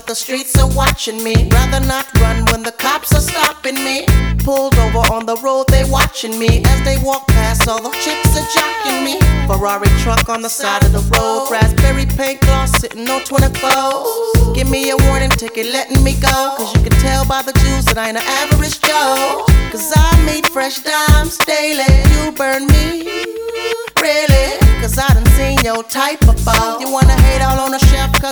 the streets are watching me. Rather not run when the cops are stopping me. Pulled over on the road, they watching me. As they walk past, all the chicks are jocking me. Ferrari truck on the side of the road. Raspberry paint gloss sitting on 24. Give me a warning ticket, letting me go. Cause you can tell by the juice that I ain't an average Joe. Cause I meet fresh dimes daily. You burn me, really? Cause I done seen your type before. You wanna hate all on a chef?